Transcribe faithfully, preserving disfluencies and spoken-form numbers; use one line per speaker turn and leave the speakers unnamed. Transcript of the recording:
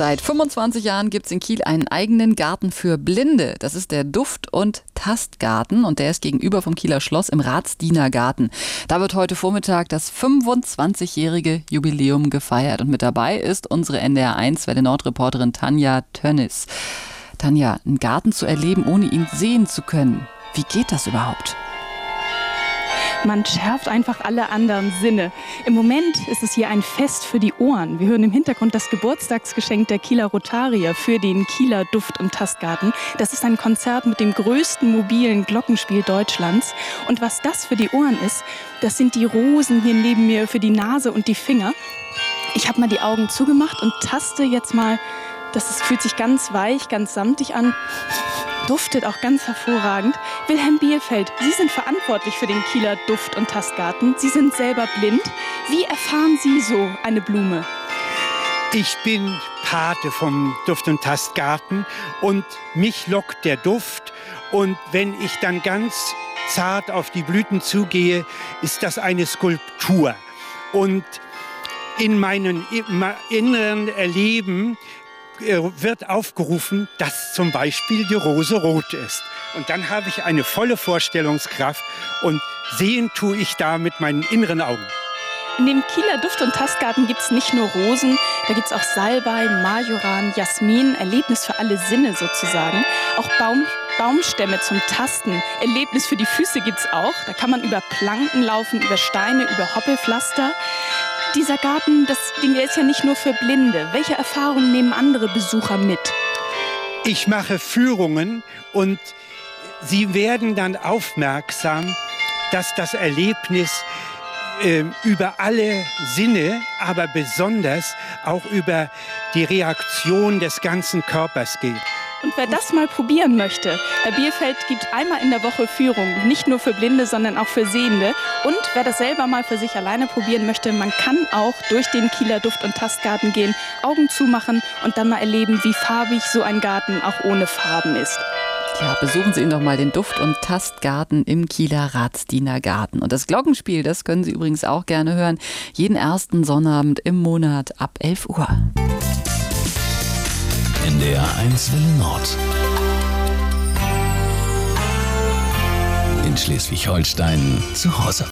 Seit fünfundzwanzig Jahren gibt es in Kiel einen eigenen Garten für Blinde. Das ist der Duft- und Tastgarten und der ist gegenüber vom Kieler Schloss im Ratsdienergarten. Da wird heute Vormittag das fünfundzwanzigjährige Jubiläum gefeiert und mit dabei ist unsere N D R eins Welle Nord-Reporterin Tanja Tönnis. Tanja, einen Garten zu erleben, ohne ihn sehen zu können, wie geht das überhaupt?
Man schärft einfach alle anderen Sinne. Im Moment ist es hier ein Fest für die Ohren. Wir hören im Hintergrund das Geburtstagsgeschenk der Kieler Rotarier für den Kieler Duft- und Tastgarten. Das ist ein Konzert mit dem größten mobilen Glockenspiel Deutschlands. Und was das für die Ohren ist, das sind die Rosen hier neben mir für die Nase und die Finger. Ich habe mal die Augen zugemacht und taste jetzt mal. Das ist, fühlt sich ganz weich, ganz samtig an. Duftet auch ganz hervorragend. Wilhelm Bierfeld, Sie sind verantwortlich für den Kieler Duft- und Tastgarten. Sie sind selber blind. Wie erfahren Sie so eine Blume?
Ich bin Pate vom Duft- und Tastgarten und mich lockt der Duft. Und wenn ich dann ganz zart auf die Blüten zugehe, ist das eine Skulptur. Und in meinem inneren Erleben wird aufgerufen, dass zum Beispiel die Rose rot ist. Und dann habe ich eine volle Vorstellungskraft und sehen tue ich da mit meinen inneren Augen.
In dem Kieler Duft- und Tastgarten gibt es nicht nur Rosen, da gibt es auch Salbei, Majoran, Jasmin, Erlebnis für alle Sinne sozusagen. Auch Baum, Baumstämme zum Tasten, Erlebnis für die Füße gibt es auch. Da kann man über Planken laufen, über Steine, über Hoppelpflaster. Dieser Garten, das Ding, der ist ja nicht nur für Blinde. Welche Erfahrungen nehmen andere Besucher mit?
Ich mache Führungen und sie werden dann aufmerksam, dass das Erlebnis äh, über alle Sinne, aber besonders auch über die Reaktion des ganzen Körpers geht.
Und wer das mal probieren möchte, Herr Bierfeld gibt einmal in der Woche Führung, nicht nur für Blinde, sondern auch für Sehende. Und wer das selber mal für sich alleine probieren möchte, man kann auch durch den Kieler Duft- und Tastgarten gehen, Augen zumachen und dann mal erleben, wie farbig so ein Garten auch ohne Farben ist.
Ja, besuchen Sie ihn doch mal, den Duft- und Tastgarten im Kieler Ratsdienergarten. Und das Glockenspiel, das können Sie übrigens auch gerne hören, jeden ersten Sonnabend im Monat ab elf Uhr.
N D R eins Welle Nord. In Schleswig-Holstein zu Hause.